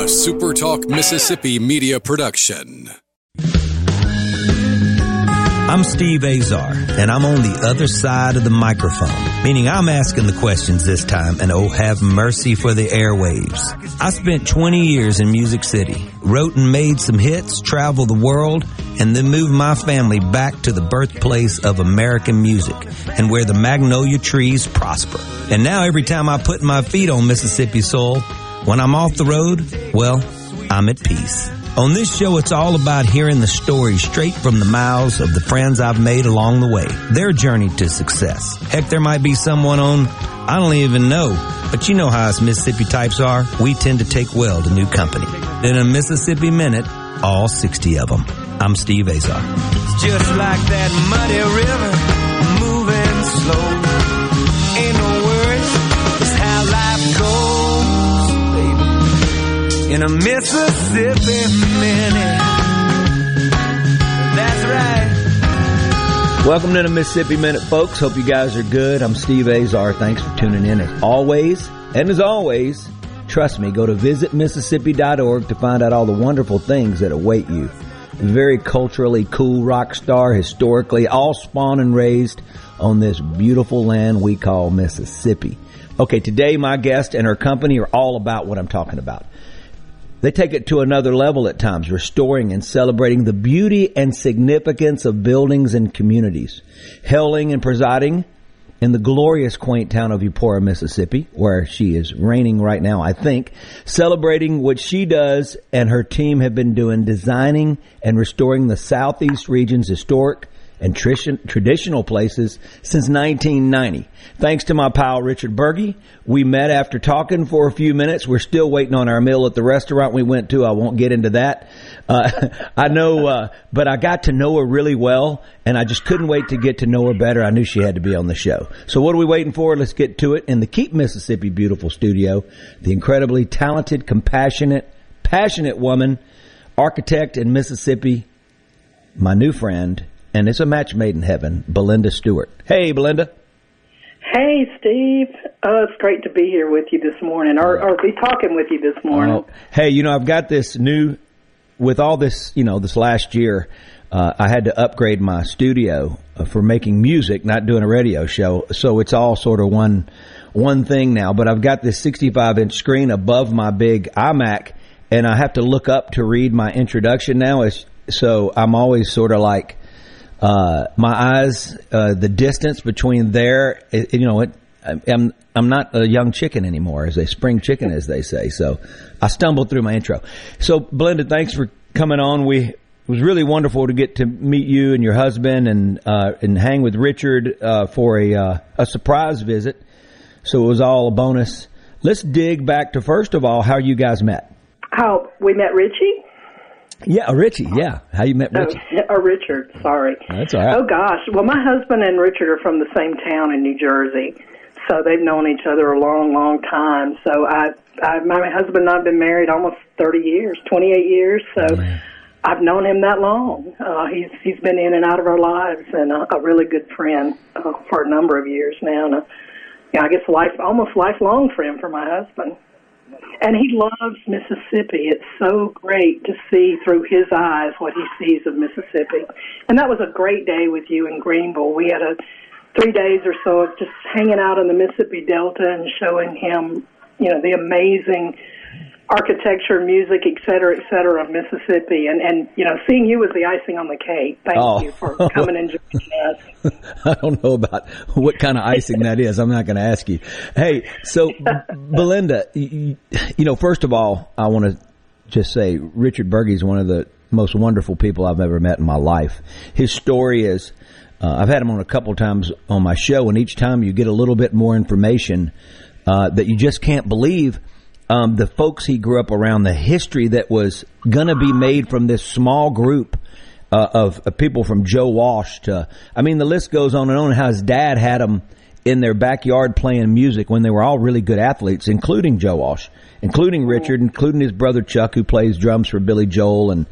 SuperTalk Mississippi media production. I'm Steve Azar, and I'm on the other side of the microphone, meaning I'm asking the questions this time, and oh, have mercy for the airwaves. I spent 20 years in Music City, wrote and made some hits, traveled the world, and then moved my family back to the birthplace of American music and where the magnolia trees prosper. And now every time I put my feet on Mississippi soil, when I'm off the road, well, I'm at peace. On this show, it's all about hearing the stories straight from the mouths of the friends I've made along the way, their journey to success. Heck, there might be someone on I don't even know, but you know how us Mississippi types are. We tend to take well to new company. In a Mississippi Minute, all 60 of them. I'm Steve Azar. It's just like that muddy river, moving slow. Ain't no worries, it's how life goes, baby. In a Mississippi Minute. That's right. Welcome to the Mississippi Minute, folks. Hope you guys are good. I'm Steve Azar. Thanks for tuning in as always. And as always, trust me, go to visitmississippi.org to find out all the wonderful things that await you. Very culturally cool rock star, historically, all spawned and raised on this beautiful land we call Mississippi. Okay, today my guest and her company are all about what I'm talking about. They take it to another level at times, restoring and celebrating the beauty and significance of buildings and communities. Hailing and presiding in the glorious, quaint town of Eupora, Mississippi, where she is reigning right now, I think, celebrating what she does and her team have been doing, designing and restoring the Southeast region's historic and traditional places since 1990. Thanks to my pal Richard Berge. We met after talking for a few minutes. We're still waiting on our meal at the restaurant we went to. I won't get into that. I know, but I got to know her really well, and I just couldn't wait to get to know her better. I knew she had to be on the show. So what are we waiting for? Let's get to it. In the Keep Mississippi Beautiful studio, the incredibly talented, compassionate, passionate woman, architect in Mississippi, my new friend, and it's a match made in heaven, Belinda Stewart. Hey, Belinda. Hey, Steve. Oh, it's great to be here with you this morning, or be talking with you this morning. Hey, I've got this new, with all this, this last year, I had to upgrade my studio for making music, not doing a radio show. So it's all sort of one thing now. But I've got this 65-inch screen above my big iMac, and I have to look up to read my introduction now. So I'm always sort of like, my eyes, the distance between there, I'm not a young chicken anymore, as a spring chicken, as they say. So I stumbled through my intro. So Belinda, thanks for coming on. It was really wonderful to get to meet you and your husband and hang with Richard, for a surprise visit. So it was all a bonus. Let's dig back to, first of all, how you guys met. How we met Richie? Yeah, Richie, yeah. How you met Richie? Richard, sorry. That's all right. Oh, gosh. Well, my husband and Richard are from the same town in New Jersey, so they've known each other a long, long time. So my husband and I have been married almost 30 years, 28 years, so I've known him that long. He's been in and out of our lives and a really good friend for a number of years now. And I guess almost lifelong friend for my husband. And he loves Mississippi. It's so great to see through his eyes what he sees of Mississippi. And that was a great day with you in Greenville. We had 3 days or so of just hanging out in the Mississippi Delta and showing him, the amazing architecture, music, et cetera, of Mississippi. And seeing you was the icing on the cake. Thank you for coming and joining us. I don't know about what kind of icing that is. I'm not going to ask you. Hey, so Belinda, first of all, I want to just say Richard Berge is one of the most wonderful people I've ever met in my life. His story is, I've had him on a couple times on my show, and each time you get a little bit more information that you just can't believe. The folks he grew up around, the history that was going to be made from this small group of people, from Joe Walsh to, the list goes on and on, how his dad had them in their backyard playing music when they were all really good athletes, including Joe Walsh, including Richard, including his brother Chuck, who plays drums for Billy Joel. And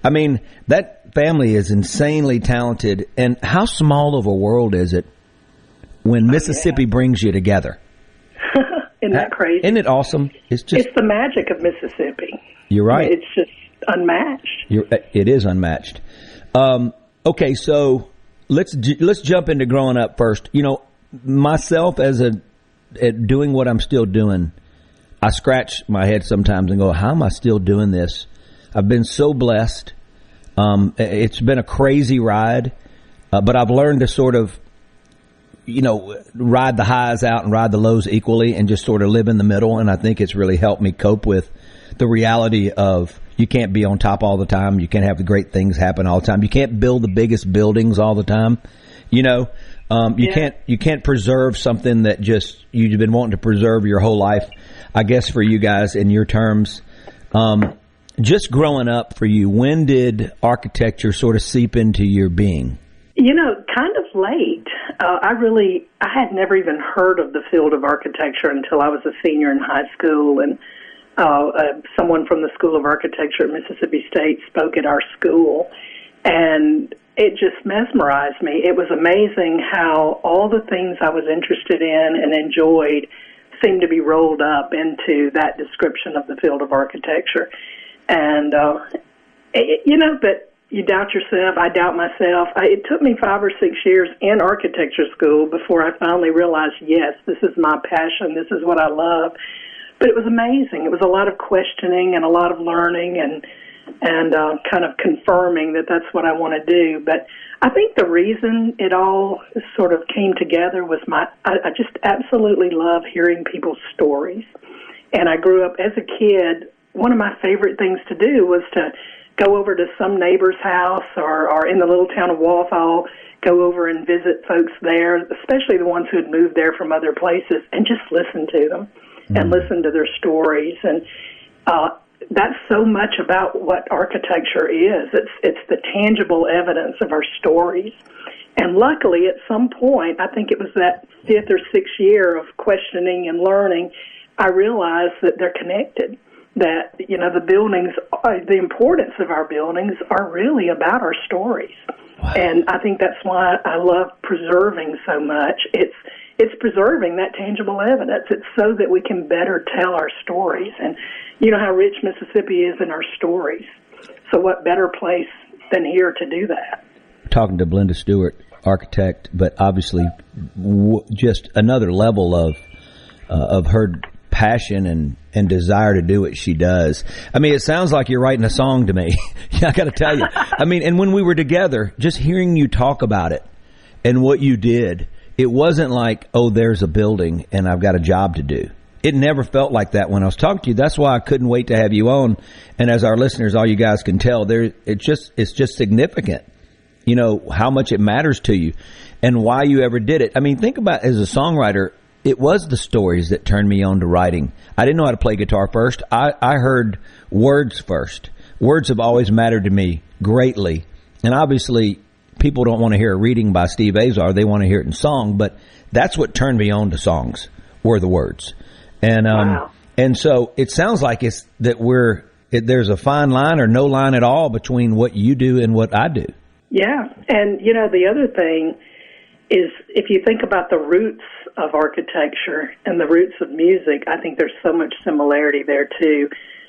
that family is insanely talented. And how small of a world is it when Mississippi brings you together? Isn't that crazy? Isn't it awesome? It's the magic of Mississippi. You're right. It's just unmatched. It is unmatched. Okay, so let's jump into growing up first. You know, myself at doing what I'm still doing, I scratch my head sometimes and go, how am I still doing this? I've been so blessed. It's been a crazy ride, but I've learned to sort of, you know, ride the highs out and ride the lows equally and just sort of live in the middle. And I think it's really helped me cope with the reality of you can't be on top all the time. You can't have the great things happen all the time. You can't build the biggest buildings all the time. You know, you can't preserve something that just you've been wanting to preserve your whole life. I guess for you guys, in your terms, just growing up for you, when did architecture sort of seep into your being? You know, kind of late. I had never even heard of the field of architecture until I was a senior in high school, and someone from the School of Architecture at Mississippi State spoke at our school, and it just mesmerized me. It was amazing how all the things I was interested in and enjoyed seemed to be rolled up into that description of the field of architecture. And, you know, but you doubt yourself, I doubt myself. It took me 5 or 6 years in architecture school before I finally realized, yes, this is my passion, this is what I love. But it was amazing. It was a lot of questioning and a lot of learning and kind of confirming that that's what I want to do. But I think the reason it all sort of came together was I just absolutely love hearing people's stories. And I grew up as a kid, one of my favorite things to do was to go over to some neighbor's house or in the little town of Walthall, go over and visit folks there, especially the ones who had moved there from other places, and just listen to them and listen to their stories. And that's so much about what architecture is. It's the tangible evidence of our stories. And luckily, at some point, I think it was that 5th or 6th year of questioning and learning, I realized that they're connected. That, you know, the buildings, the importance of our buildings are really about our stories. Wow. And I think that's why I love preserving so much. It's preserving that tangible evidence. It's so that we can better tell our stories. And you know how rich Mississippi is in our stories. So what better place than here to do that? Talking to Belinda Stewart, architect, but obviously just another level of her passion and desire to do what she does. I mean, it sounds like you're writing a song to me. I got to tell you. I mean, and when we were together, just hearing you talk about it and what you did, it wasn't like, oh, there's a building and I've got a job to do. It never felt like that when I was talking to you. That's why I couldn't wait to have you on. And as our listeners, all you guys can tell, it's just significant, you know, how much it matters to you and why you ever did it. I mean, think about as a songwriter, it was the stories that turned me on to writing. I didn't know how to play guitar first. I heard words first. Words have always mattered to me greatly. And obviously, people don't want to hear a reading by Steve Azar. They want to hear it in song. But that's what turned me on to songs, were the words. And wow. And so it sounds like it's that there's a fine line or no line at all between what you do and what I do. Yeah. And, you know, the other thing is if you think about the roots of architecture and the roots of music, I think there's so much similarity there too.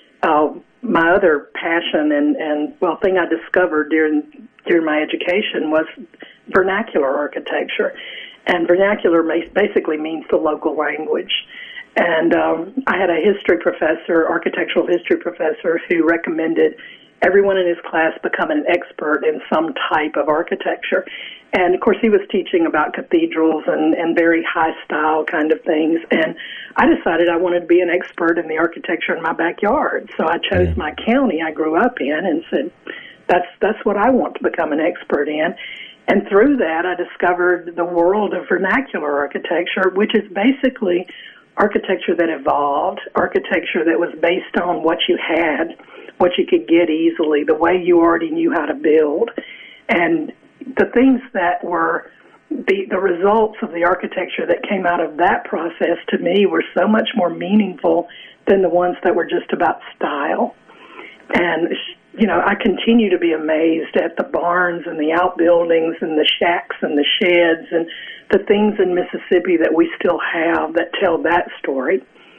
My other passion and thing I discovered during my education was vernacular architecture. And vernacular basically means the local language. And I had a history professor, architectural history professor, who recommended everyone in his class become an expert in some type of architecture. And, of course, he was teaching about cathedrals and very high-style kind of things. And I decided I wanted to be an expert in the architecture in my backyard. So I chose my county I grew up in and said, that's what I want to become an expert in. And through that, I discovered the world of vernacular architecture, which is basically architecture that evolved, architecture that was based on what you had, what you could get easily, the way you already knew how to build. And the things that were the results of the architecture that came out of that process to me were so much more meaningful than the ones that were just about style. And, you know, I continue to be amazed at the barns and the outbuildings and the shacks and the sheds and the things in Mississippi that we still have that tell that story.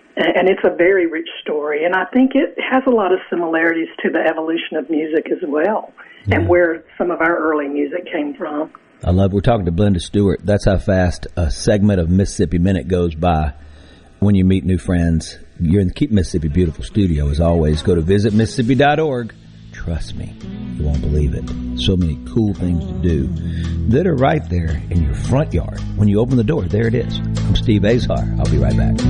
And it's a very rich story, and I think it has a lot of similarities to the evolution of music as well, and where some of our early music came from. I love, we're talking to Blenda Stewart. That's how fast a segment of Mississippi Minute goes by when you meet new friends. You're in the Keep Mississippi Beautiful studio, as always. Go to visitmississippi.org. Trust me, you won't believe it. So many cool things to do that are right there in your front yard. When you open the door, there it is. I'm Steve Azar. I'll be right back.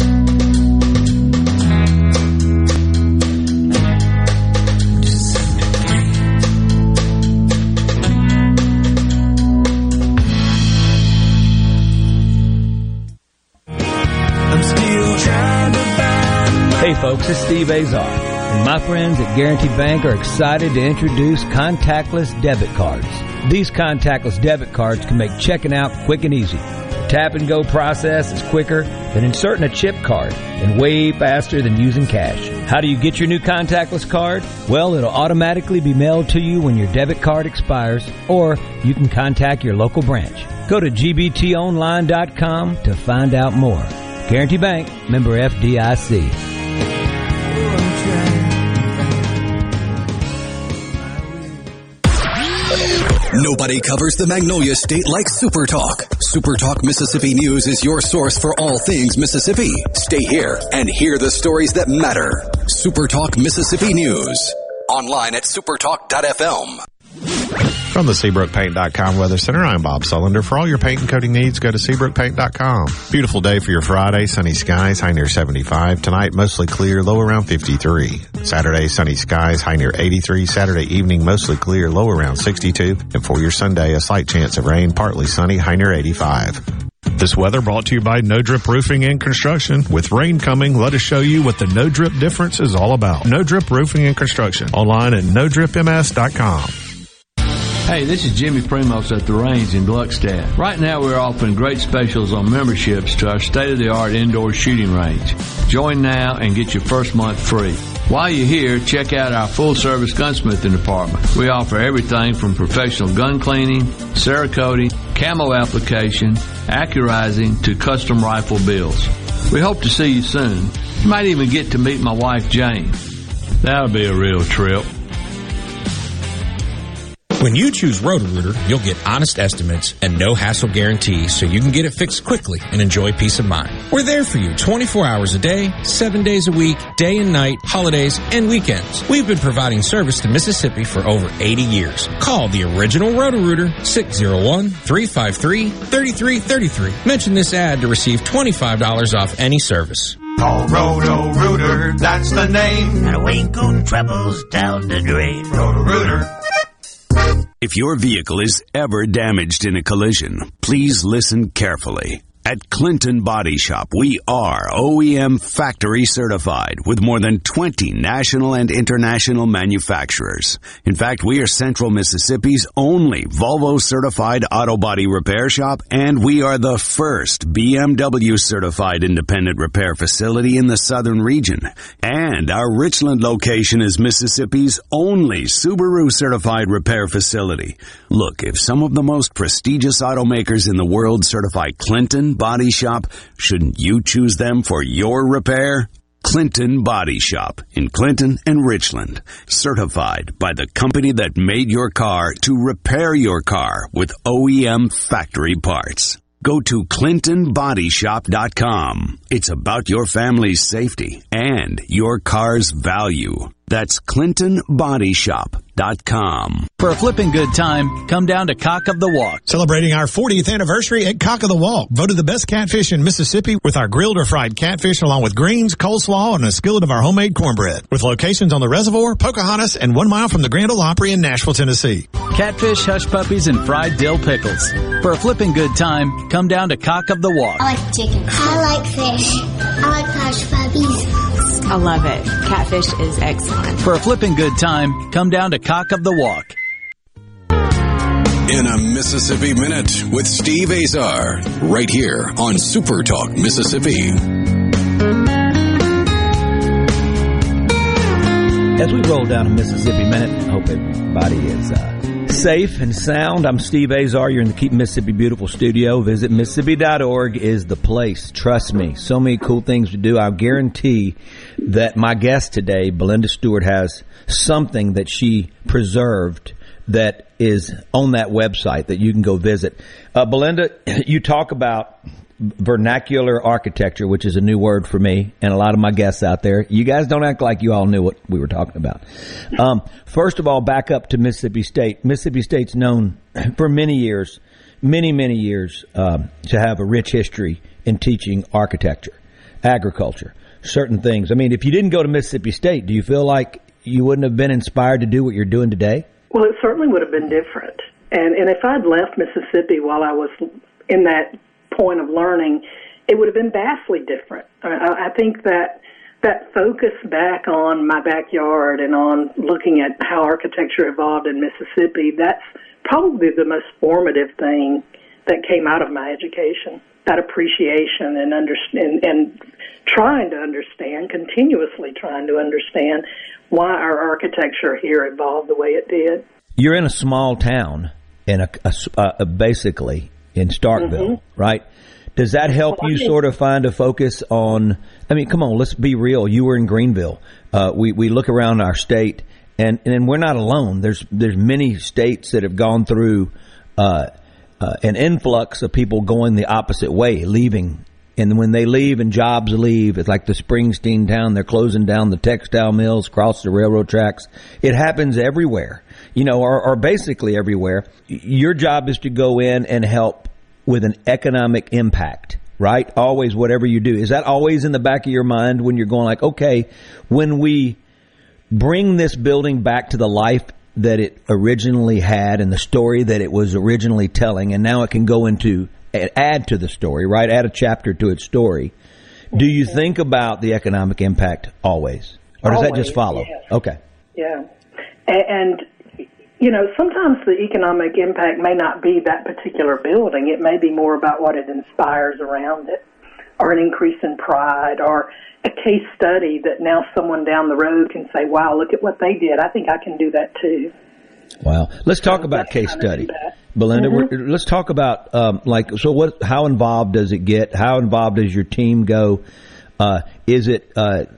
Hey folks, it's Steve Azar, and my friends at Guaranty Bank are excited to introduce contactless debit cards. These contactless debit cards can make checking out quick and easy. The tap-and-go process is quicker than inserting a chip card and way faster than using cash. How do you get your new contactless card? Well, it'll automatically be mailed to you when your debit card expires, or you can contact your local branch. Go to gbtonline.com to find out more. Guaranty Bank, member FDIC. Nobody covers the Magnolia State like Super Talk. Super Talk Mississippi News is your source for all things Mississippi. Stay here and hear the stories that matter. Super Talk Mississippi News. Online at supertalk.fm. From the SeabrookPaint.com Weather Center, I'm Bob Sullender. For all your paint and coating needs, go to SeabrookPaint.com. Beautiful day for your Friday. Sunny skies, high near 75. Tonight, mostly clear, low around 53. Saturday, sunny skies, high near 83. Saturday evening, mostly clear, low around 62. And for your Sunday, a slight chance of rain, partly sunny, high near 85. This weather brought to you by No Drip Roofing and Construction. With rain coming, let us show you what the No Drip difference is all about. No Drip Roofing and Construction. Online at NoDripMS.com. Hey, this is Jimmy Primos at The Range in Gluckstadt. Right now we're offering great specials on memberships to our state-of-the-art indoor shooting range. Join now and get your first month free. While you're here, check out our full-service gunsmithing department. We offer everything from professional gun cleaning, Cerakoting, camo application, accurizing, to custom rifle builds. We hope to see you soon. You might even get to meet my wife, Jane. That'll be a real trip. When you choose Roto-Rooter, you'll get honest estimates and no hassle guarantees, so you can get it fixed quickly and enjoy peace of mind. We're there for you 24 hours a day, 7 days a week, day and night, holidays, and weekends. We've been providing service to Mississippi for over 80 years. Call the original Roto-Rooter, 601-353-3333. Mention this ad to receive $25 off any service. Call Roto-Rooter, that's the name. Now ain't going troubles down the drain. Roto-Rooter. If your vehicle is ever damaged in a collision, please listen carefully. At Clinton Body Shop, we are OEM factory certified with more than 20 national and international manufacturers. In fact, we are Central Mississippi's only Volvo certified auto body repair shop, and we are the first BMW certified independent repair facility in the southern region. And our Richland location is Mississippi's only Subaru certified repair facility. Look, if some of the most prestigious automakers in the world certify Clinton Body Shop, shouldn't you choose them for your repair? Clinton Body Shop in Clinton and Richland. Certified by the company that made your car to repair your car with OEM factory parts. Go to ClintonBodyShop.com. It's about your family's safety and your car's value. That's ClintonBodyShop.com. For a flipping good time, come down to Cock of the Walk. Celebrating our 40th anniversary at Cock of the Walk. Voted the best catfish in Mississippi with our grilled or fried catfish along with greens, coleslaw, and a skillet of our homemade cornbread. With locations on the Reservoir, Pocahontas, and 1 mile from the Grand Ole Opry in Nashville, Tennessee. Catfish, hush puppies, and fried dill pickles. For a flipping good time, come down to Cock of the Walk. I like chicken. I like fish. I like hush puppies. I love it. Catfish is excellent. For a flipping good time, come down to Cock of the Walk. In a Mississippi Minute with Steve Azar, right here on Super Talk Mississippi. As we roll down a Mississippi Minute, I hope everybody is Safe and sound. I'm Steve Azar. You're in the Keep Mississippi Beautiful studio. Visit Mississippi.org is the place. Trust me. So many cool things to do. I'll guarantee that my guest today, Belinda Stewart, has something that she preserved that is on that website that you can go visit. Belinda, you talk about vernacular architecture, which is a new word for me and a lot of my guests out there. You guys don't act like you all knew what we were talking about. First of all, back up to Mississippi State. Mississippi State's known for many years to have a rich history in teaching architecture, agriculture, certain things. I mean, if you didn't go to Mississippi State, do you feel like you wouldn't have been inspired to do what you're doing today? Well, it certainly would have been different. And if I'd left Mississippi while I was in that point of learning, it would have been vastly different. I think that focus back on my backyard and on looking at how architecture evolved in Mississippi, that's probably the most formative thing that came out of my education. That appreciation and trying to understand, continuously trying to understand why our architecture here evolved the way it did. You're in a small town, basically in Starkville, right? Does that help you sort of find a focus on, I mean, come on, let's be real. You were in Greenville. We look around our state, and we're not alone. There's many states that have gone through an influx of people going the opposite way, leaving. And when they leave and jobs leave, it's like the Springsteen town. They're closing down the textile mills, across the railroad tracks. It happens everywhere, or basically everywhere. Your job is to go in and help with an economic impact, right? Always, whatever you do. Is that always in the back of your mind when you're going like, okay, when we bring this building back to the life that it originally had and the story that it was originally telling, and now it can go into add to the story, right? Add a chapter to its story. Do you think about the economic impact always? Or does that just follow? Yes. Okay. Yeah. And, sometimes the economic impact may not be that particular building. It may be more about what it inspires around it, or an increase in pride, or a case study that now someone down the road can say, wow, look at what they did. I think I can do that too. Wow. Let's talk about case study. Belinda, let's talk about, how involved does it get? How involved does your team go? Is it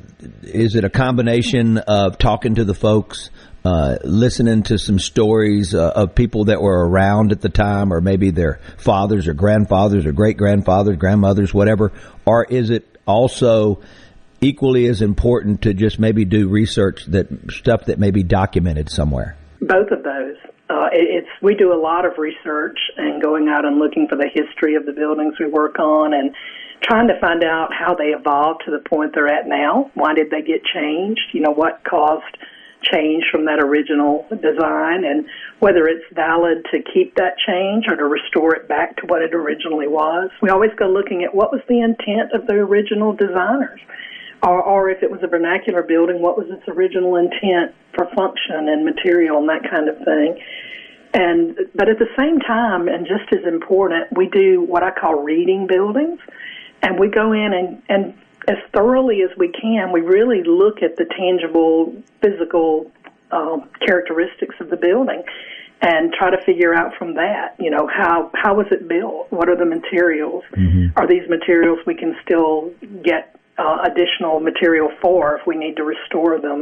a combination of talking to the folks, listening to some stories of people that were around at the time, or maybe their fathers or grandfathers or great-grandfathers, grandmothers, whatever? Or is it also equally as important to just maybe do research, stuff that may be documented somewhere? Both of those. We do a lot of research and going out and looking for the history of the buildings we work on and trying to find out how they evolved to the point they're at now. Why did they get changed? What caused change from that original design, and whether it's valid to keep that change or to restore it back to what it originally was. We always go looking at what was the intent of the original designers. Or if it was a vernacular building, what was its original intent for function and material and that kind of thing. But at the same time, and just as important, we do what I call reading buildings, and we go in and as thoroughly as we can, we really look at the tangible, physical characteristics of the building and try to figure out from that, how was it built? What are the materials? Mm-hmm. Are these materials we can still get additional material for if we need to restore them?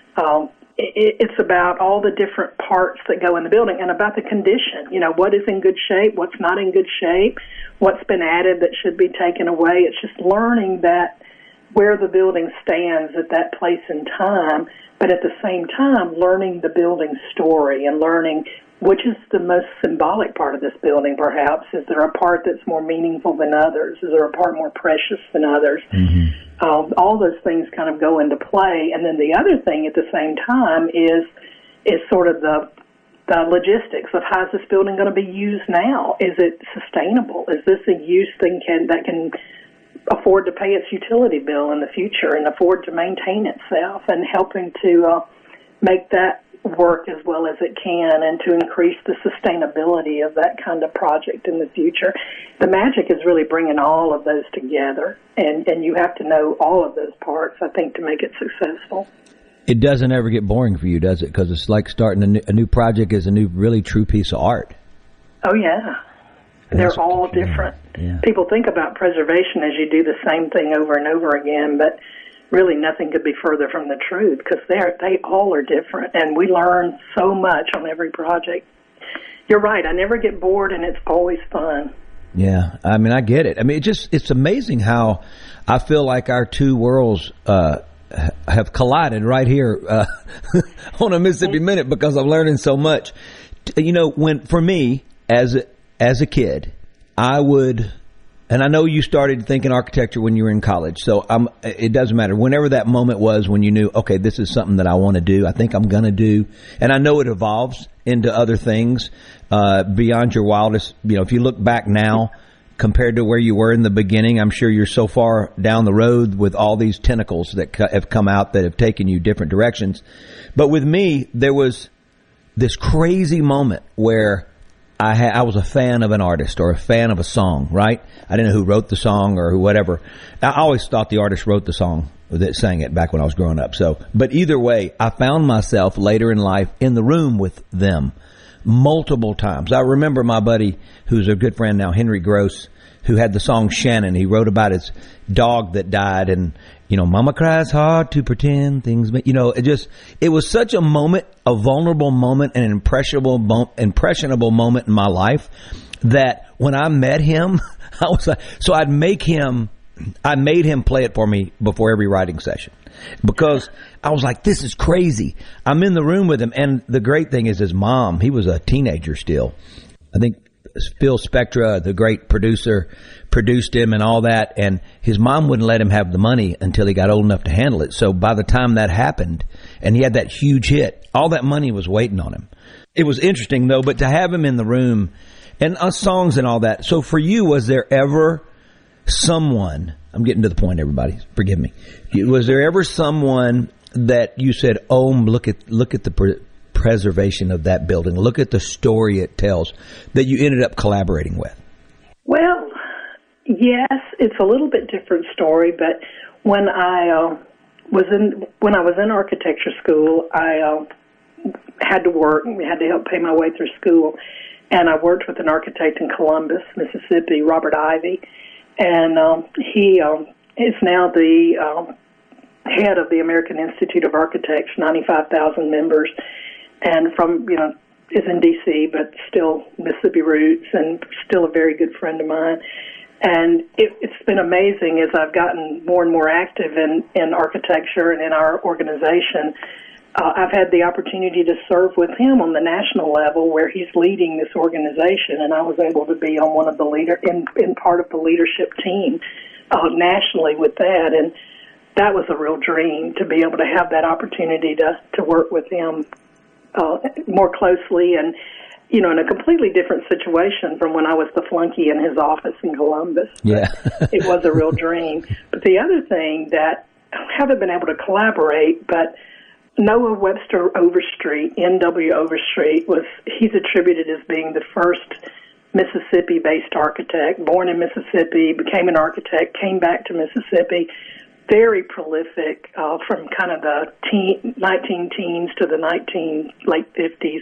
It's about all the different parts that go in the building and about the condition. What is in good shape, what's not in good shape, what's been added that should be taken away. It's just learning that where the building stands at that place and time, but at the same time learning the building story and learning which is the most symbolic part of this building, perhaps. Is there a part that's more meaningful than others? Is there a part more precious than others? Mm-hmm. All those things kind of go into play. And then the other thing at the same time is sort of the logistics of how is this building going to be used now? Is it sustainable? Is this a use that can afford to pay its utility bill in the future and afford to maintain itself, and helping to make that work as well as it can and to increase the sustainability of that kind of project in the future. The magic is really bringing all of those together, and you have to know all of those parts, I think, to make it successful. It doesn't ever get boring for you, does it? Because it's like starting a new project is a new, really true piece of art. Oh, yeah. They're all different. Yeah. People think about preservation as you do the same thing over and over again, but really nothing could be further from the truth because they all are different, and we learn so much on every project. You're right. I never get bored, and it's always fun. Yeah, I mean, I get it. I mean, it's amazing how I feel like our two worlds have collided right here on a Mississippi Minute because I'm learning so much. You know, for me, as a kid, I would, and I know you started thinking architecture when you were in college, so it doesn't matter. Whenever that moment was when you knew, okay, this is something that I want to do, I think I'm going to do, and I know it evolves into other things beyond your wildest, if you look back now compared to where you were in the beginning, I'm sure you're so far down the road with all these tentacles that have come out that have taken you different directions. But with me, there was this crazy moment where I was a fan of an artist or a fan of a song, right? I didn't know who wrote the song or whatever. I always thought the artist wrote the song that sang it back when I was growing up. But either way, I found myself later in life in the room with them multiple times. I remember my buddy, who's a good friend now, Henry Gross, who had the song Shannon. He wrote about his dog that died, and Mama cries hard to pretend things, it was such a moment, a vulnerable moment, and an impressionable moment in my life that when I met him, I was like, so I made him play it for me before every writing session because I was like, this is crazy. I'm in the room with him, and the great thing is his mom, he was a teenager still. I think Phil Spectra, the great producer, produced him and all that, and his mom wouldn't let him have the money until he got old enough to handle it. So by the time that happened and he had that huge hit, all that money was waiting on him. It was interesting though, but to have him in the room and us songs and all that. So for you, was there ever someone, I'm getting to the point, everybody, forgive me. Was there ever someone that you said, oh, look at the preservation of that building, look at the story it tells, that you ended up collaborating with? Well, yes, it's a little bit different story, but when I was in architecture school, I had to work. I had to help pay my way through school, and I worked with an architect in Columbus, Mississippi, Robert Ivy, and he is now the head of the American Institute of Architects, 95,000 members, and is in D.C., but still Mississippi roots, and still a very good friend of mine. And it's been amazing as I've gotten more and more active in architecture and in our organization. I've had the opportunity to serve with him on the national level where he's leading this organization, and I was able to be on one of the in part of the leadership team nationally with that. And that was a real dream to be able to have that opportunity to work with him more closely and, in a completely different situation from when I was the flunky in his office in Columbus. Yeah. It was a real dream. But the other thing that I haven't been able to collaborate, but Noah Webster Overstreet, N.W. Overstreet, he's attributed as being the first Mississippi-based architect, born in Mississippi, became an architect, came back to Mississippi, very prolific from kind of the 19 teens to the late 50s.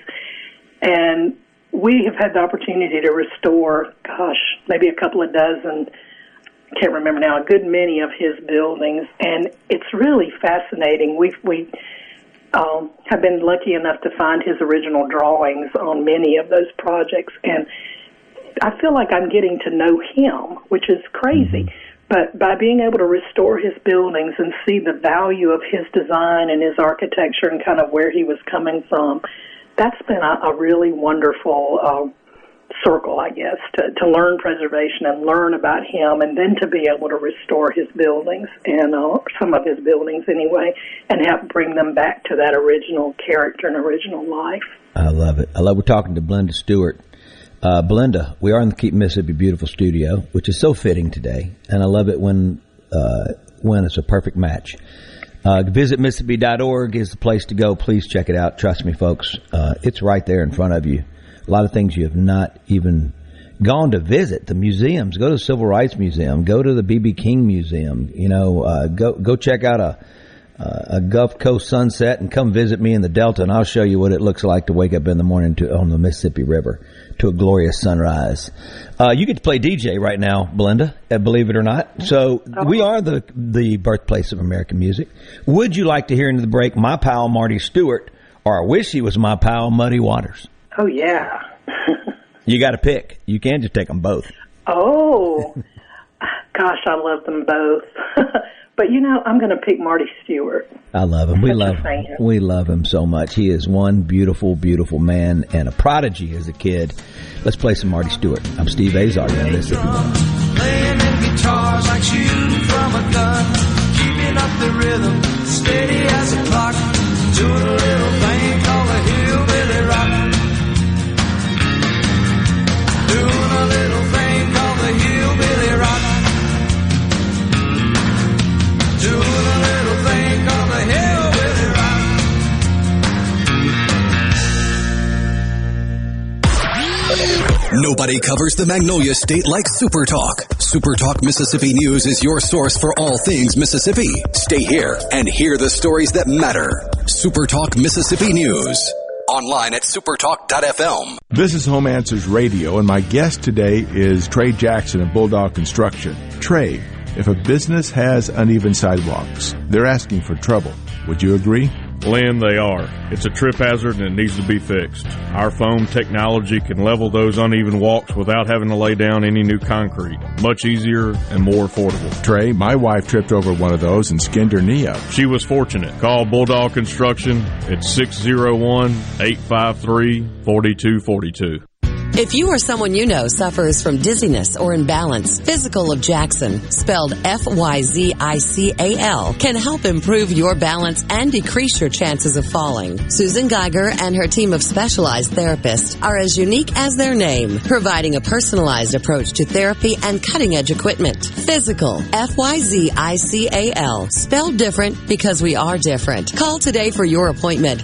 And we have had the opportunity to restore, maybe a couple of dozen, can't remember now, a good many of his buildings. And it's really fascinating. We have been lucky enough to find his original drawings on many of those projects. And I feel like I'm getting to know him, which is crazy. But by being able to restore his buildings and see the value of his design and his architecture and kind of where he was coming from, that's been a really wonderful circle, I guess, to learn preservation and learn about him, and then to be able to restore his buildings, and some of his buildings anyway, and help bring them back to that original character and original life. I love it. We're talking to Blenda Stewart. Blenda, we are in the Keep Mississippi Beautiful studio, which is so fitting today, and I love it when it's a perfect match. Visit Mississippi.org is the place to go. Please check it out. Trust me, folks. It's right there in front of you. A lot of things you have not even gone to visit. The museums. Go to the Civil Rights Museum. Go to the B.B. King Museum. Go check out a Gulf Coast sunset and come visit me in the Delta, and I'll show you what it looks like to wake up in the morning on the Mississippi River to a glorious sunrise. You get to play DJ right now, Belinda, believe it or not. So we are the birthplace of American music. Would you like to hear into the break my pal Marty Stewart, or I wish he was my pal Muddy Waters? Oh, yeah. You got to pick. You can't just take them both. Oh, gosh, I love them both. But, I'm going to pick Marty Stewart. I love him. We love him so much. He is one beautiful, beautiful man and a prodigy as a kid. Let's play some Marty Stewart. I'm Steve Azar. You're on Mississippi. Playing in guitars like shooting from a gun, keeping up the rhythm, steady as a clock, doing a little thing called a hillbilly rock. Doing a little thing called the hillbilly rock. Doing a little thing called the hillbilly rock. Nobody covers the Magnolia State like Super Talk. Super Talk Mississippi News is your source for all things Mississippi. Stay here and hear the stories that matter. Super Talk Mississippi News. Online at supertalk.fm. This is Home Answers Radio, and my guest today is Trey Jackson of Bulldog Construction. Trey, if a business has uneven sidewalks, they're asking for trouble. Would you agree? Lynn, they are. It's a trip hazard and it needs to be fixed. Our foam technology can level those uneven walks without having to lay down any new concrete. Much easier and more affordable. Trey, my wife tripped over one of those and skinned her knee up. She was fortunate. Call Bulldog Construction at 601-853-4242. If you or someone you know suffers from dizziness or imbalance, Physical of Jackson, spelled F-Y-Z-I-C-A-L, can help improve your balance and decrease your chances of falling. Susan Geiger and her team of specialized therapists are as unique as their name, providing a personalized approach to therapy and cutting-edge equipment. Physical, F-Y-Z-I-C-A-L, spelled different because we are different. Call today for your appointment,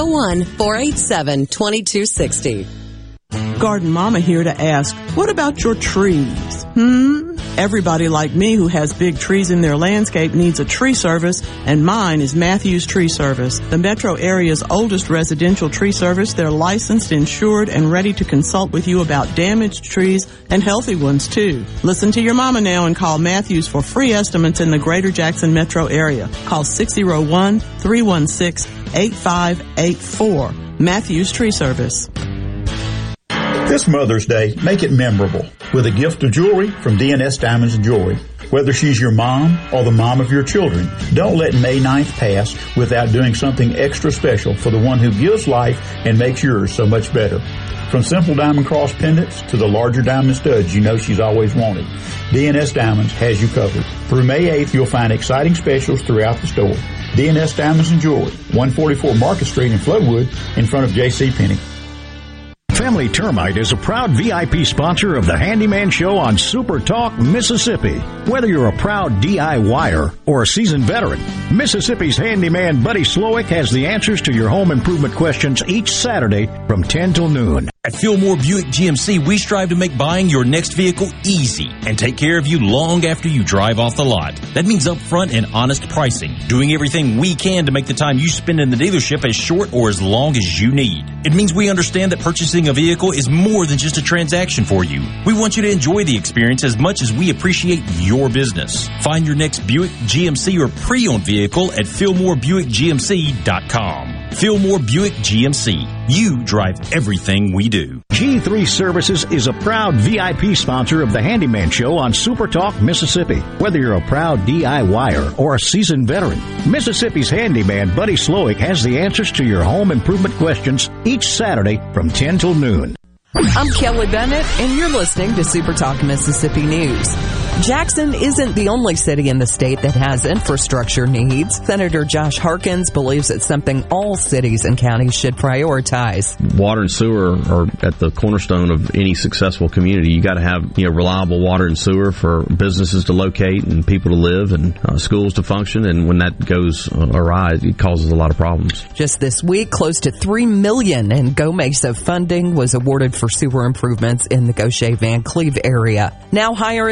601-487-2260. Garden Mama here to ask, what about your trees? Everybody like me who has big trees in their landscape needs a tree service, and mine is Matthews Tree Service, the metro area's oldest residential tree service. They're licensed, insured, and ready to consult with you about damaged trees and healthy ones, too. Listen to your mama now and call Matthews for free estimates in the greater Jackson metro area. Call 601-316-8584. Matthews Tree Service. This Mother's Day, make it memorable with a gift of jewelry from DNS Diamonds and Jewelry. Whether she's your mom or the mom of your children, don't let May 9th pass without doing something extra special for the one who gives life and makes yours so much better. From simple diamond cross pendants to the larger diamond studs you know she's always wanted, DNS Diamonds has you covered. Through May 8th, you'll find exciting specials throughout the store. DNS Diamonds and Jewelry, 144 Market Street in Floodwood in front of JCPenney. Family Termite is a proud VIP sponsor of the Handyman Show on Super Talk Mississippi. Whether you're a proud DIYer or a seasoned veteran, Mississippi's handyman Buddy Slowick has the answers to your home improvement questions each Saturday from 10 till noon. At Fillmore Buick GMC, we strive to make buying your next vehicle easy and take care of you long after you drive off the lot. That means upfront and honest pricing, doing everything we can to make the time you spend in the dealership as short or as long as you need. It means we understand that purchasing a vehicle is more than just a transaction for you. We want you to enjoy the experience as much as we appreciate your business. Find your next Buick, GMC, or pre-owned vehicle at FillmoreBuickGMC.com. Fillmore Buick GMC. You drive everything we do. G3 Services is a proud VIP sponsor of the Handyman Show on Super Talk Mississippi. Whether you're a proud DIYer or a seasoned veteran, Mississippi's handyman Buddy Slowick has the answers to your home improvement questions each Saturday from 10 till noon. I'm Kelly Bennett, and you're listening to Super Talk Mississippi News. Jackson isn't the only city in the state that has infrastructure needs. Senator Josh Harkins believes it's something all cities and counties should prioritize. Water and sewer are at the cornerstone of any successful community. You got to have reliable water and sewer for businesses to locate and people to live and schools to function. And when that goes awry, it causes a lot of problems. Just this week, close to $3 million in Go Mesa funding was awarded for sewer improvements in the Gaucher Van Cleve area. Now hiring signs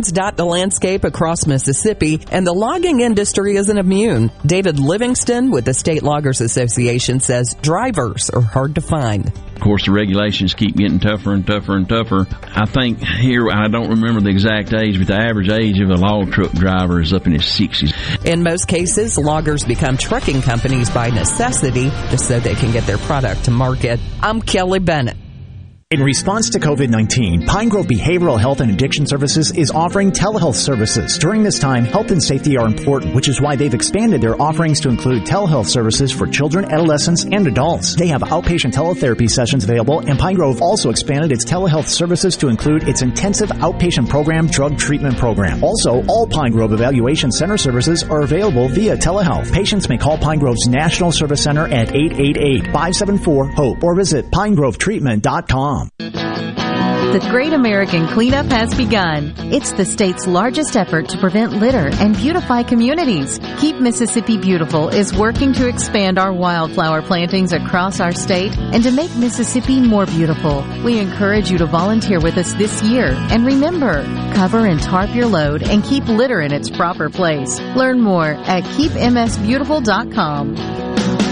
roads dot the landscape across Mississippi, and the logging industry isn't immune. David Livingston with the State Loggers Association says drivers are hard to find. Of course, the regulations keep getting tougher and tougher and tougher. I think here, I don't remember the exact age, but the average age of a log truck driver is up in his 60s. In most cases, loggers become trucking companies by necessity just so they can get their product to market. I'm Kelly Bennett. In response to COVID-19, Pine Grove Behavioral Health and Addiction Services is offering telehealth services. During this time, health and safety are important, which is why they've expanded their offerings to include telehealth services for children, adolescents, and adults. They have outpatient teletherapy sessions available, and Pine Grove also expanded its telehealth services to include its intensive outpatient program drug treatment program. Also, all Pine Grove Evaluation Center services are available via telehealth. Patients may call Pine Grove's National Service Center at 888-574-HOPE or visit pinegrovetreatment.com. The Great American Cleanup has begun. It's the state's largest effort to prevent litter and beautify communities. Keep Mississippi Beautiful is working to expand our wildflower plantings across our state and to make Mississippi more beautiful. We encourage you to volunteer with us this year. And remember, cover and tarp your load and keep litter in its proper place. Learn more at keepmsbeautiful.com.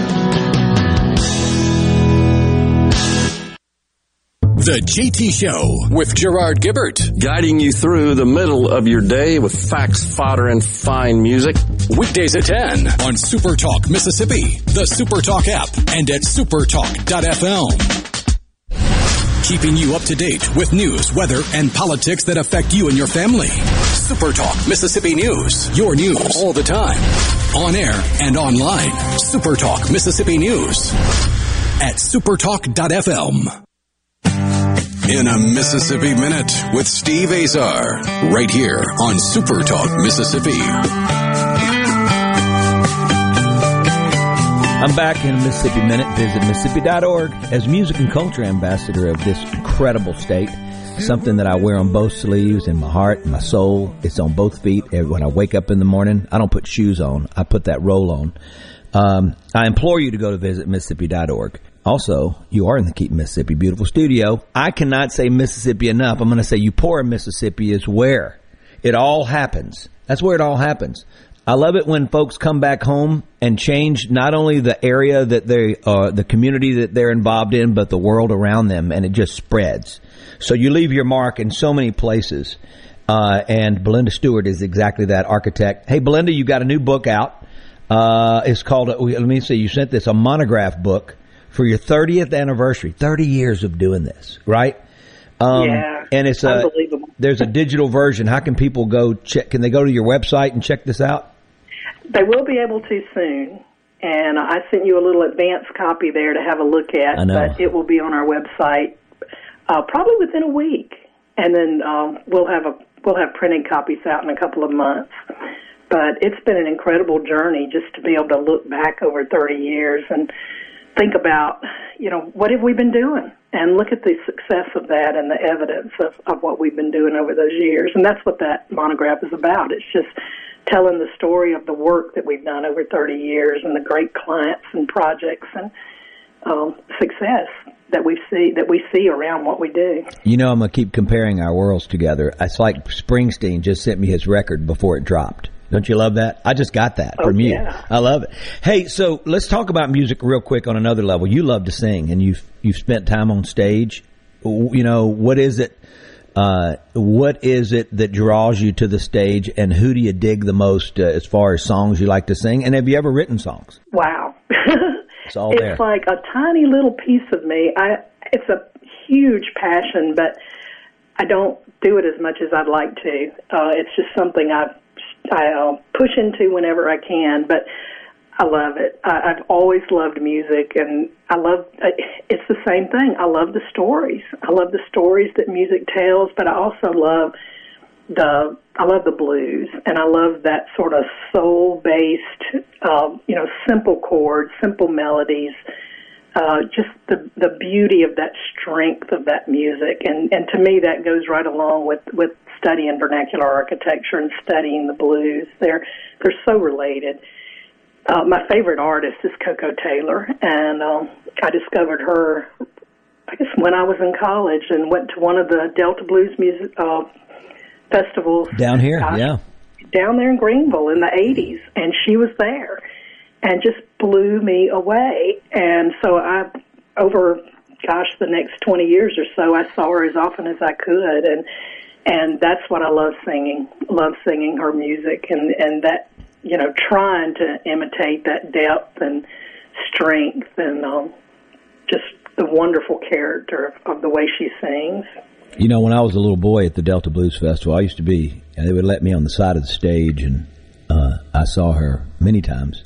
The JT Show with Gerard Gibbert. Guiding you through the middle of your day with facts, fodder, and fine music. Weekdays at 10 on Super Talk Mississippi, the Super Talk app, and at supertalk.fm. Keeping you up to date with news, weather, and politics that affect you and your family. Super Talk Mississippi News. Your news all the time. On air and online. Super Talk Mississippi News. At supertalk.fm. In a Mississippi Minute with Steve Azar, right here on Super Talk Mississippi. I'm back in a Mississippi Minute. Visit Mississippi.org. As music and culture ambassador of this incredible state, something that I wear on both sleeves, in my heart, in my soul. It's on both feet. When I wake up in the morning, I don't put shoes on. I put that roll on. I implore you to go to visit Mississippi.org. Also, you are in the Keep Mississippi Beautiful studio. I cannot say Mississippi enough. I'm going to say Eupora, Mississippi is where it all happens. That's where it all happens. I love it when folks come back home and change not only the area that they, the community that they're involved in, but the world around them, and it just spreads. So you leave your mark in so many places. And Belinda Stewart is exactly that architect. Hey, Belinda, you got a new book out. It's called, let me see, you sent this, a monograph book for your 30th anniversary, 30 years of doing this, right? Yeah, and it's unbelievable. There's a digital version. How can people go check? Can they go to your website and check this out? They will be able to soon. And I sent you a little advance copy there to have a look at. I know. But it will be on our website probably within a week. And then we'll have printed copies out in a couple of months. But it's been an incredible journey just to be able to look back over 30 years and think about, what have we been doing? And look at the success of that and the evidence of what we've been doing over those years. And that's what that monograph is about. It's just telling the story of the work that we've done over 30 years and the great clients and projects and success that we see around what we do. I'm going to keep comparing our worlds together. It's like Springsteen just sent me his record before it dropped. Don't you love that? I just got that from you. Yeah. I love it. Hey, so let's talk about music real quick on another level. You love to sing, and you've spent time on stage. What is it? What is it that draws you to the stage, and who do you dig the most as far as songs you like to sing? And have you ever written songs? Wow. It's all there. It's like a tiny little piece of me. It's a huge passion, but I don't do it as much as I'd like to. It's just something I push into whenever I can, but I love it. I've always loved music, and it's the same thing. I love the stories. I love the stories that music tells, but I also love the blues, and I love that sort of soul-based, simple chords, simple melodies, just the beauty of that strength of that music. And to me, that goes right along with studying vernacular architecture and studying the blues. They're so related. My favorite artist is Coco Taylor, and I discovered her, I guess, when I was in college and went to one of the Delta Blues festivals. Down here, yeah. Down there in Greenville in the 80s, and she was there and just blew me away. And so over the next 20 years or so, I saw her as often as I could, and that's what I love singing her music, and that, trying to imitate that depth and strength and just the wonderful character of the way she sings. When I was a little boy at the Delta Blues Festival, they would let me on the side of the stage, and I saw her many times.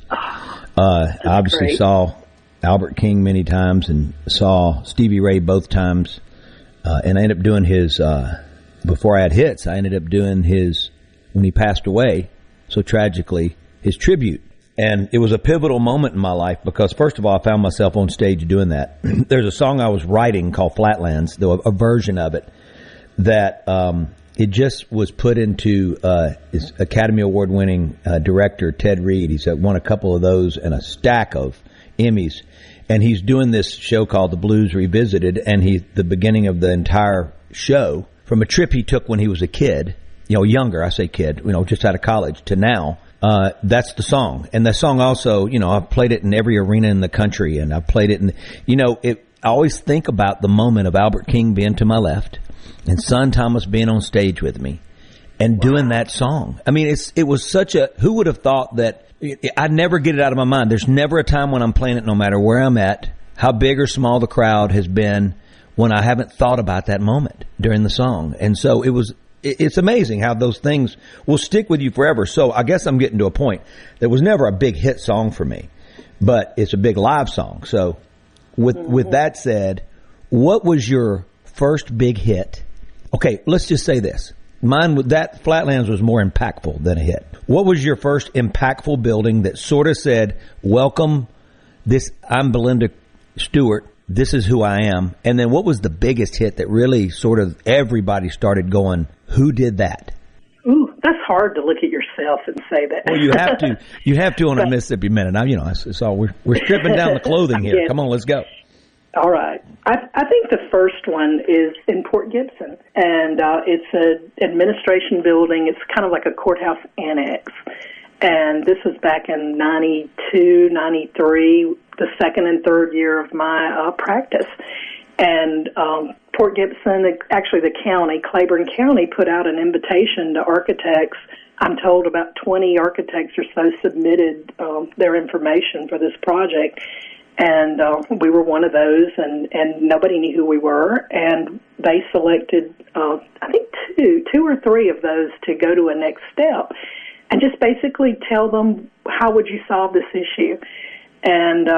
I obviously great. saw Albert King many times and saw Stevie Ray both times. And I ended up doing his, before I had hits, I ended up doing his, when he passed away, so tragically, his tribute. And it was a pivotal moment in my life because, first of all, I found myself on stage doing that. There's a song I was writing called Flatlands, though a version of it, that it just was put into his Academy Award-winning director, Ted Reed. He's won a couple of those and a stack of Emmys. And he's doing this show called The Blues Revisited, and the beginning of the entire show, from a trip he took when he was a kid, younger, I say kid, just out of college, to now, that's the song. And the song also, I've played it in every arena in the country, and I've played it in, I always think about the moment of Albert King being to my left and Son Thomas being on stage with me and doing that song. I mean, it was such who would have thought that I'd never get it out of my mind. There's never a time when I'm playing it, no matter where I'm at, how big or small the crowd has been, when I haven't thought about that moment during the song. And so it's amazing how those things will stick with you forever. So I guess I'm getting to a point that was never a big hit song for me, but it's a big live song. So with that said, what was your first big hit? Okay, let's just say this. That Flatlands was more impactful than a hit. What was your first impactful building that sort of said, welcome, I'm Belinda Stewart, this is who I am? And then what was the biggest hit that really sort of everybody started going, who did that? Ooh, that's hard to look at yourself and say that. Well, you have to on a Mississippi Minute. Now, it's all, we're stripping down the clothing here. Come on, let's go. All right. I think the first one is in Port Gibson, and it's an administration building. It's kind of like a courthouse annex, and this was back in 92, 93, the second and third year of my practice. And Port Gibson, actually the county, Claiborne County, put out an invitation to architects. I'm told about 20 architects or so submitted their information for this project. And we were one of those, and nobody knew who we were. And they selected, I think, two or three of those to go to a next step and just basically tell them, how would you solve this issue? And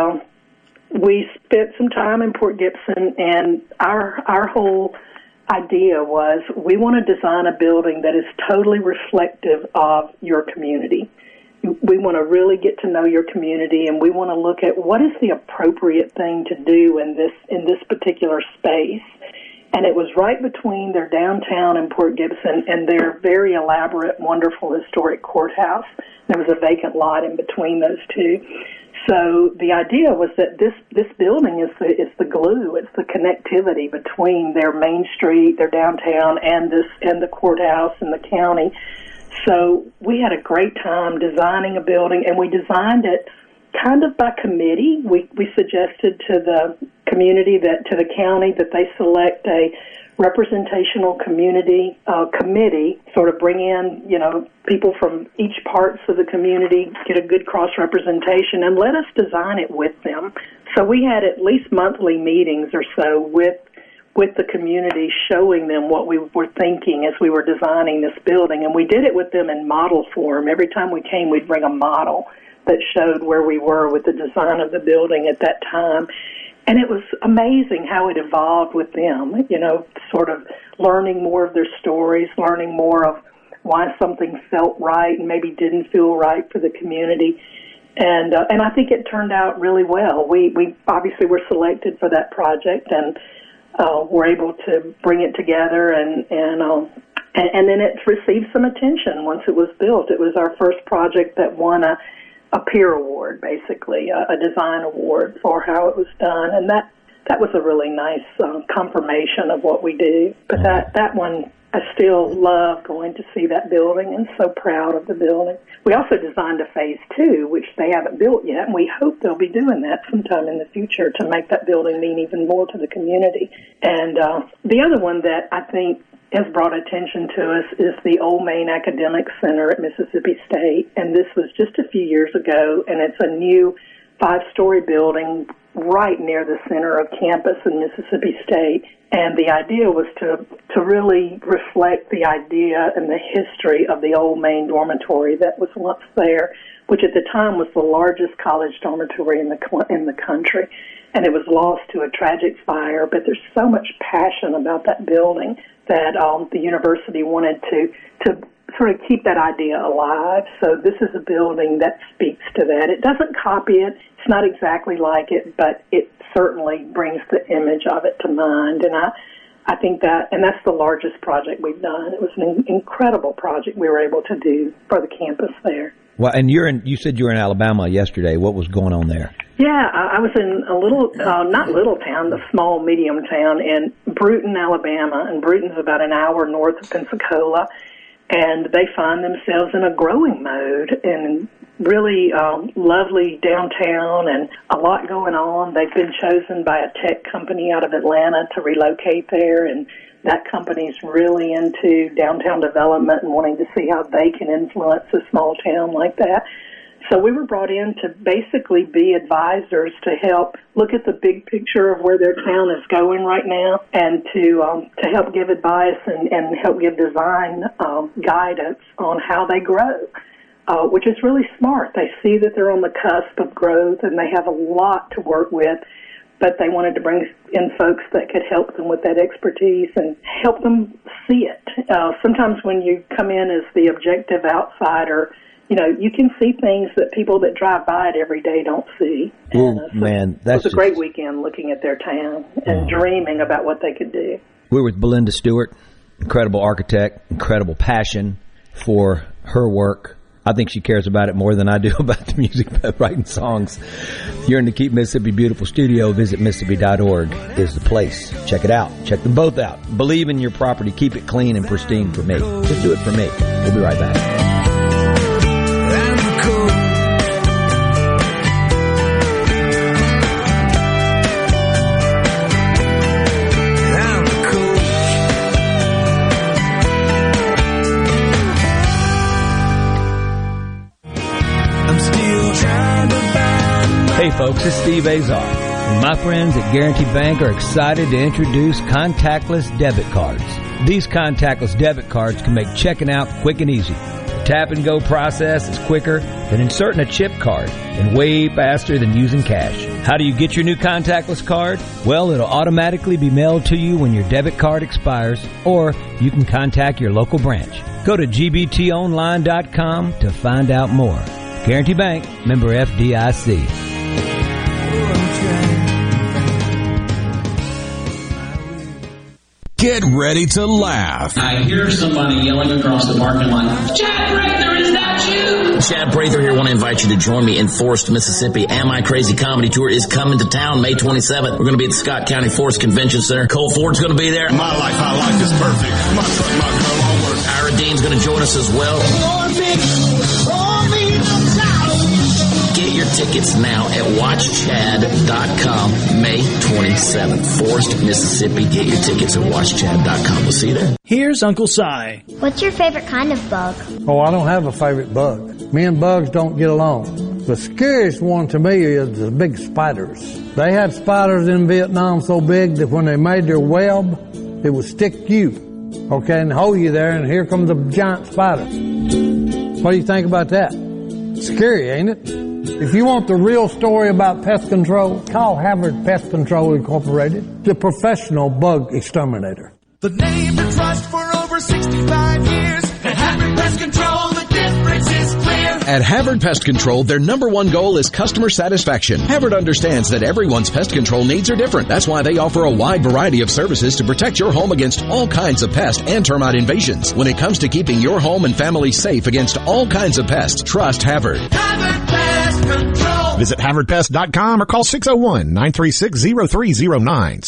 we spent some time in Port Gibson, and our whole idea was we want to design a building that is totally reflective of your community. We want to really get to know your community, and we want to look at what is the appropriate thing to do in this particular space. And it was right between their downtown in Port Gibson and their very elaborate, wonderful historic courthouse. There was a vacant lot in between those two. So the idea was that this building is the glue. It's the connectivity between their main street, their downtown, and the courthouse and the county. So we had a great time designing a building, and we designed it kind of by committee. We suggested to the community, to the county, that they select a representational community committee, sort of bring in, people from each parts of the community, get a good cross-representation, and let us design it with them. So we had at least monthly meetings or so with the community, showing them what we were thinking as we were designing this building. And we did it with them in model form. Every time we came, we'd bring a model that showed where we were with the design of the building at that time. And it was amazing how it evolved with them, sort of learning more of their stories, learning more of why something felt right and maybe didn't feel right for the community. And I think it turned out really well. We obviously were selected for that project, and were able to bring it together, and then it received some attention once it was built. It was our first project that won a peer award, basically, a design award for how it was done, and that that was a really nice confirmation of what we do. But that one, I still love going to see that building and so proud of the building. We also designed a phase 2, which they haven't built yet, and we hope they'll be doing that sometime in the future to make that building mean even more to the community. And the other one that I think has brought attention to us is the Old Main Academic Center at Mississippi State, and this was just a few years ago, and it's a new 5-story building right near the center of campus in Mississippi State. And the idea was to really reflect the idea and the history of the Old Main Dormitory that was once there, which at the time was the largest college dormitory in the country. And it was lost to a tragic fire, but there's so much passion about that building that the university wanted to sort of keep that idea alive. So this is a building that speaks to that. It doesn't copy it. It's not exactly like it, but it certainly brings the image of it to mind. And I think that, and that's the largest project we've done. It was an incredible project we were able to do for the campus there. Well, and you said you were in Alabama yesterday. What was going on there? Yeah, I was in a little, not little town, the small, medium town in Bruton, Alabama. And Bruton's about an hour north of Pensacola. And they find themselves in a growing mode and really lovely downtown and a lot going on. They've been chosen by a tech company out of Atlanta to relocate there, and that company's really into downtown development and wanting to see how they can influence a small town like that. So we were brought in to basically be advisors to help look at the big picture of where their town is going right now, and to help give advice and help give design guidance on how they grow, which is really smart. They see that they're on the cusp of growth and they have a lot to work with, but they wanted to bring in folks that could help them with that expertise and help them see it. Sometimes when you come in as the objective outsider, you know, you can see things that people that drive by it every day don't see. Oh, man, that's it was a great weekend looking at their town and dreaming about what they could do. We're with Belinda Stewart, incredible architect, incredible passion for her work. I think she cares about it more than I do about the music, writing songs. If you're in the Keep Mississippi Beautiful studio, visit Mississippi.org is the place. Check it out. Check them both out. Believe in your property. Keep it clean and pristine for me. Just do it for me. We'll be right back. Hey folks, it's Steve Azar. And my friends at Guarantee Bank are excited to introduce contactless debit cards. These contactless debit cards can make checking out quick and easy. The tap and go process is quicker than inserting a chip card and way faster than using cash. How do you get your new contactless card? Well, it'll automatically be mailed to you when your debit card expires, or you can contact your local branch. Go to gbtonline.com to find out more. Guarantee Bank, member FDIC. Get ready to laugh. I hear somebody yelling across the parking lot, "Chad Prather, is that you?" Chad Prather here. Want to invite you to join me in Forest, Mississippi. Am I Crazy Comedy Tour is coming to town May 27th. We're going to be at the Scott County Forest Convention Center. Cole Ford's going to be there. My life is perfect. My truck, my girl, all work. Ira Dean's going to join us as well. Get your tickets now at watchchad.com May 27th. Forest, Mississippi. Get your tickets at watchchad.com. We'll see you there. Here's Uncle Si. What's your favorite kind of bug? Oh, I don't have a favorite bug. Me and bugs don't get along. The scariest one to me is the big spiders. They had spiders in Vietnam so big that when they made their web, it would stick you, okay, and hold you there, and here comes a giant spider. What do you think about that? Scary, ain't it? If you want the real story about pest control, call Havard Pest Control Incorporated, the professional bug exterminator. The name to trust for over 65 years. At Havard Pest Control, the difference is clear. At Havard Pest Control, their number one goal is customer satisfaction. Havard understands that everyone's pest control needs are different. That's why they offer a wide variety of services to protect your home against all kinds of pest and termite invasions. When it comes to keeping your home and family safe against all kinds of pests, trust Havard. Havard Pest Control. Visit HavardPest.com or call 601-936-0309.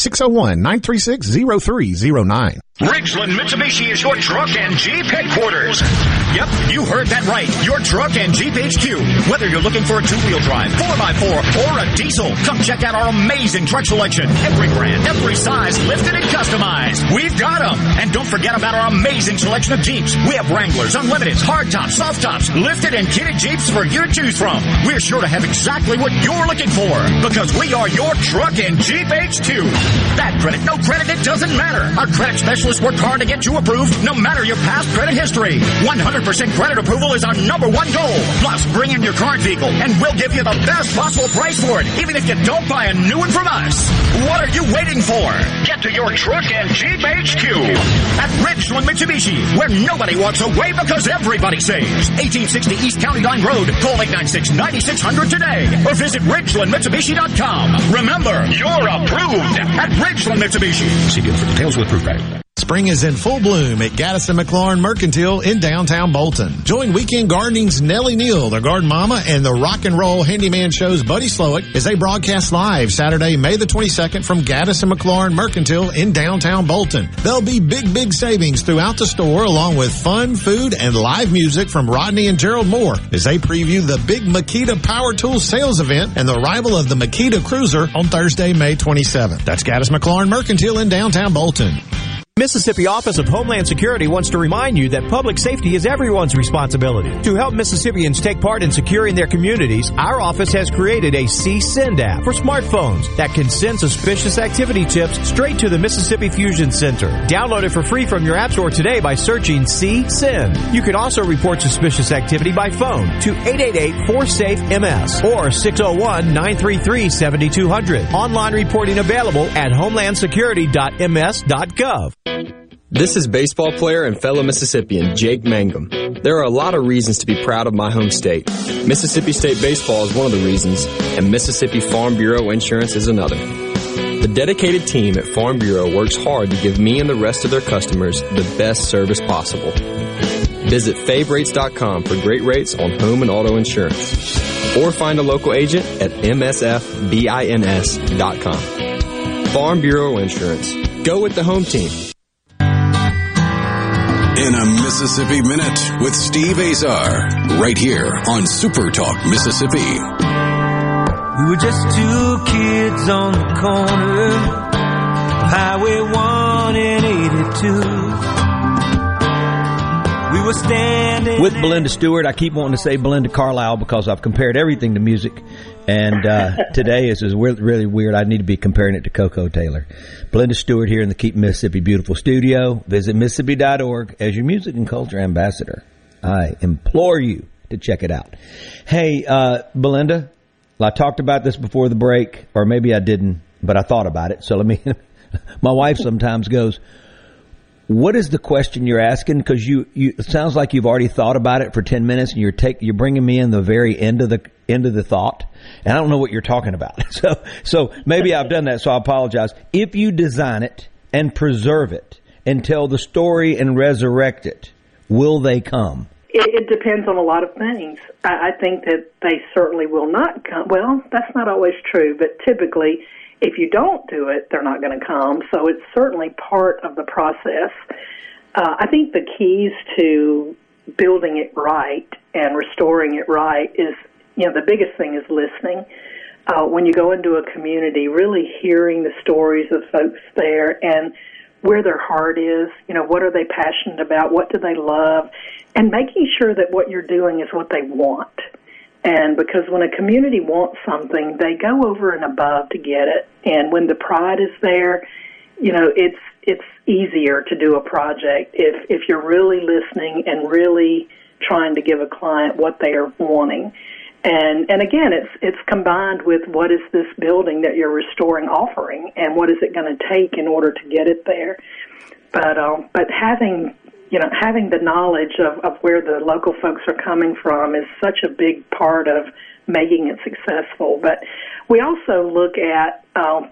601-936-0309. Ridgeland Mitsubishi is your truck and Jeep headquarters. Yep, you heard that right. Your truck and Jeep HQ. Whether you're looking for a two-wheel drive, 4x4, or a diesel, come check out our amazing truck selection. Every brand, every size, lifted and customized. We've got them. And don't forget about our amazing selection of Jeeps. We have Wranglers, Unlimiteds, hardtops, softtops, lifted and kitted Jeeps for you to choose from. We're sure to have exactly what you're looking for because we are your truck and Jeep HQ. Bad credit, no credit, it doesn't matter. Our credit specialists work hard to get you approved no matter your past credit history. 100% credit approval is our number one goal. Plus, bring in your current vehicle and we'll give you the best possible price for it, even if you don't buy a new one from us. What are you waiting for? Get to your truck and Jeep HQ at Ridgeland Mitsubishi, where nobody walks away because everybody saves. 1860 East County Line Road. Call 896-9600 today or visit RidgelandMitsubishi.com. Remember, you're approved at Ridgeland Mitsubishi. See deal for details with proof credit. Spring is in full bloom at Gaddis & McLaurin Mercantile in downtown Bolton. Join Weekend Gardening's Nellie Neal, the Garden Mama, and the Rock and Roll Handyman Show's Buddy Slowick as they broadcast live Saturday, May the 22nd from Gaddis & McLaurin Mercantile in downtown Bolton. There'll be big savings throughout the store along with fun, food, and live music from Rodney and Gerald Moore as they preview the big Makita Power Tools sales event and the arrival of the Makita Cruiser on Thursday, May 27th. That's Gaddis & McLaurin Mercantile in downtown Bolton. Mississippi Office of Homeland Security wants to remind you that public safety is everyone's responsibility. To help Mississippians take part in securing their communities, our office has created a CSend app for smartphones that can send suspicious activity tips straight to the Mississippi Fusion Center. Download it for free from your app store today by searching CSend. You can also report suspicious activity by phone to 888-4SAFE-MS or 601-933-7200. Online reporting available at homelandsecurity.ms.gov. This is baseball player and fellow Mississippian Jake Mangum. There are a lot of reasons to be proud of my home state. Mississippi State Baseball is one of the reasons, and Mississippi Farm Bureau Insurance is another. The dedicated team at Farm Bureau works hard to give me and the rest of their customers the best service possible. Visit favrates.com for great rates on home and auto insurance. Or find a local agent at msfbins.com. Farm Bureau Insurance. Go with the home team. In a Mississippi Minute with Steve Azar, right here on Super Talk Mississippi. We were just two kids on the corner of Highway 1 and 82. We were standing with Belinda Stewart. I keep wanting to say Belinda Carlisle because I've compared everything to music. And today is really weird. I need to be comparing it to Coco Taylor. Belinda Stewart here in the Keep Mississippi Beautiful studio. Visit Mississippi.org as your music and culture ambassador. I implore you to check it out. Hey, Belinda, I talked about this before the break, or maybe I didn't, but I thought about it. So my wife sometimes goes, what is the question you're asking? Because it sounds like you've already thought about it for 10 minutes and you're bringing me in the very end of the thought. And I don't know what you're talking about. So maybe I've done that. So I apologize. If you design it and preserve it and tell the story and resurrect it, will they come? It depends on a lot of things. I think that they certainly will not come. Well, that's not always true, but typically, if you don't do it, they're not going to come. So it's certainly part of the process. I think the keys to building it right and restoring it right is, the biggest thing is listening. When you go into a community, really hearing the stories of folks there and where their heart is, what are they passionate about, what do they love, and making sure that what you're doing is what they want. And because when a community wants something, they go over and above to get it. And when the pride is there, it's easier to do a project if you're really listening and really trying to give a client what they are wanting. And again, it's combined with what is this building that you're restoring offering, and what is it going to take in order to get it there. But having the knowledge of where the local folks are coming from is such a big part of making it successful. But we also look at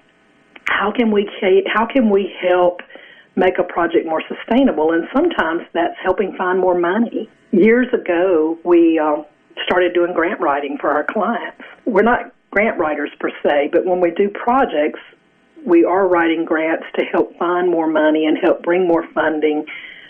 how can we help make a project more sustainable, and sometimes that's helping find more money. Years ago, we started doing grant writing for our clients. We're not grant writers per se, but when we do projects, we are writing grants to help find more money and help bring more funding.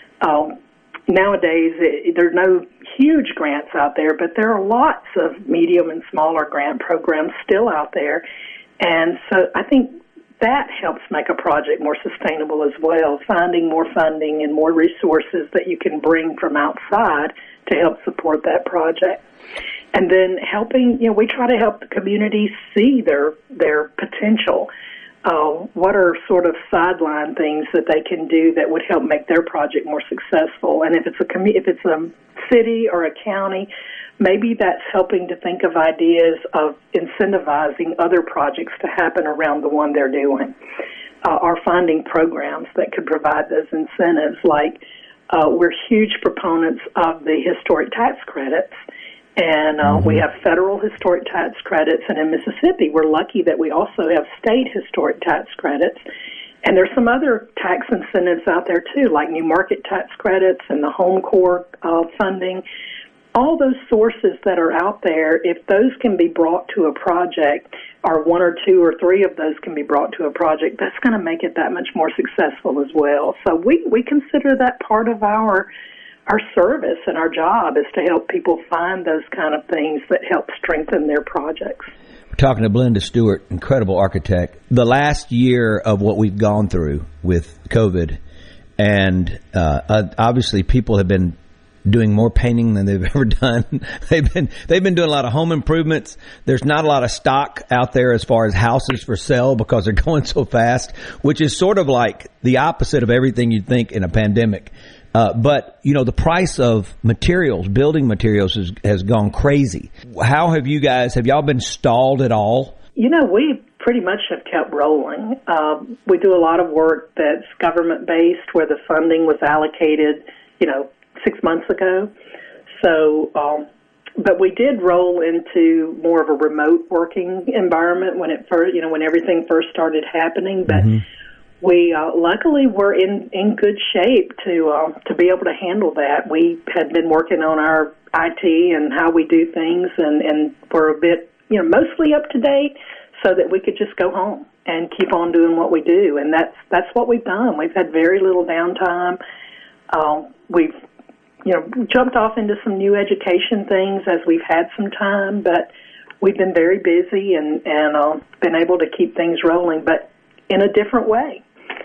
Nowadays, there are no huge grants out there, but there are lots of medium and smaller grant programs still out there. And so I think that helps make a project more sustainable as well, finding more funding and more resources that you can bring from outside to help support that project. And then helping, we try to help the community see their potential. What are sort of sideline things that they can do that would help make their project more successful? And if it's a city or a county, maybe that's helping to think of ideas of incentivizing other projects to happen around the one they're doing, or finding programs that could provide those incentives. Like we're huge proponents of the historic tax credits. And we have federal historic tax credits, and in Mississippi, we're lucky that we also have state historic tax credits. And there's some other tax incentives out there, too, like new market tax credits and the Home Corps funding. All those sources that are out there, if those can be brought to a project, or one or two or three of those can be brought to a project, that's going to make it that much more successful as well. So we consider that part of our service and our job is to help people find those kind of things that help strengthen their projects. We're talking to Belinda Stewart, incredible architect. The last year of what we've gone through with COVID, and obviously people have been doing more painting than they've ever done. They've been doing a lot of home improvements. There's not a lot of stock out there as far as houses for sale because they're going so fast, which is sort of like the opposite of everything you'd think in a pandemic. But, the price of materials, building materials has gone crazy. How have y'all been stalled at all? We pretty much have kept rolling. We do a lot of work that's government-based where the funding was allocated, 6 months ago. So, but we did roll into more of a remote working environment when when everything first started happening. But we luckily were in good shape to be able to handle that. We had been working on our IT and how we do things, and we're a bit, mostly up to date, so that we could just go home and keep on doing what we do. And that's what we've done. We've had very little downtime. We've jumped off into some new education things as we've had some time, but we've been very busy and been able to keep things rolling, but in a different way.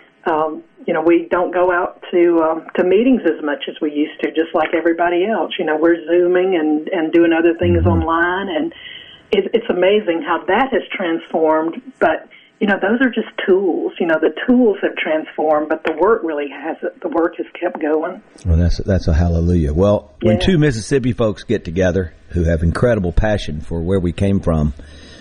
We don't go out to meetings as much as we used to, just like everybody else. We're Zooming and doing other things online, and it's amazing how that has transformed. But, those are just tools. The tools have transformed, but the work really hasn't. The work has kept going. Well, that's a hallelujah. Well, when two Mississippi folks get together who have incredible passion for where we came from,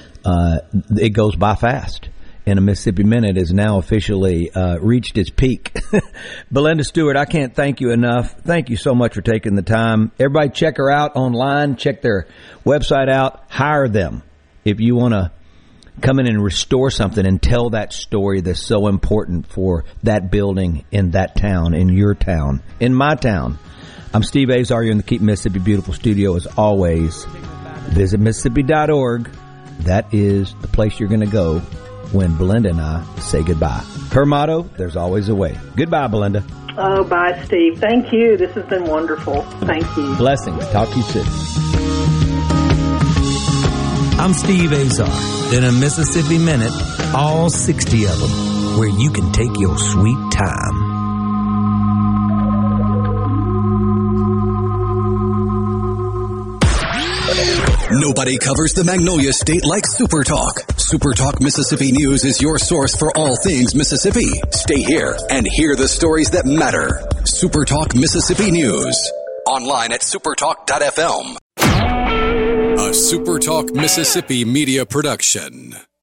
it goes by fast. And a Mississippi Minute has now officially reached its peak. Belinda Stewart, I can't thank you enough. Thank you so much for taking the time. Everybody check her out online. Check their website out. Hire them if you want to come in and restore something and tell that story that's so important for that building in that town, in your town, in my town. I'm Steve Azar. You're in the Keep Mississippi Beautiful studio as always. Visit Mississippi.org. That is the place you're going to go when Belinda and I say goodbye. Her motto, there's always a way. Goodbye, Belinda. Oh, bye, Steve. Thank you. This has been wonderful. Thank you. Blessings. Talk to you soon. I'm Steve Azar. In a Mississippi Minute, all 60 of them, where you can take your sweet time. Nobody covers the Magnolia State like Super Talk. Super Talk Mississippi News is your source for all things Mississippi. Stay here and hear the stories that matter. Super Talk Mississippi News. Online at supertalk.fm. A Super Talk Mississippi media production.